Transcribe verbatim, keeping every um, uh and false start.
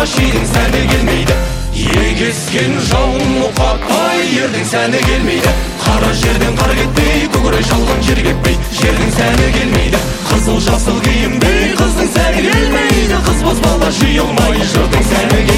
шидің сәні келмейді. Егескен жауын мұқатпай ердің сәні келмейді. Қара жерден қар кетпей, көкірек шалған жер кетпей, жердің сәні келмейді. Қызыл жасыл киінбей, қыздың сәні келмейді. Қыз бозбала жиылмай, жырдың сәні келмейді.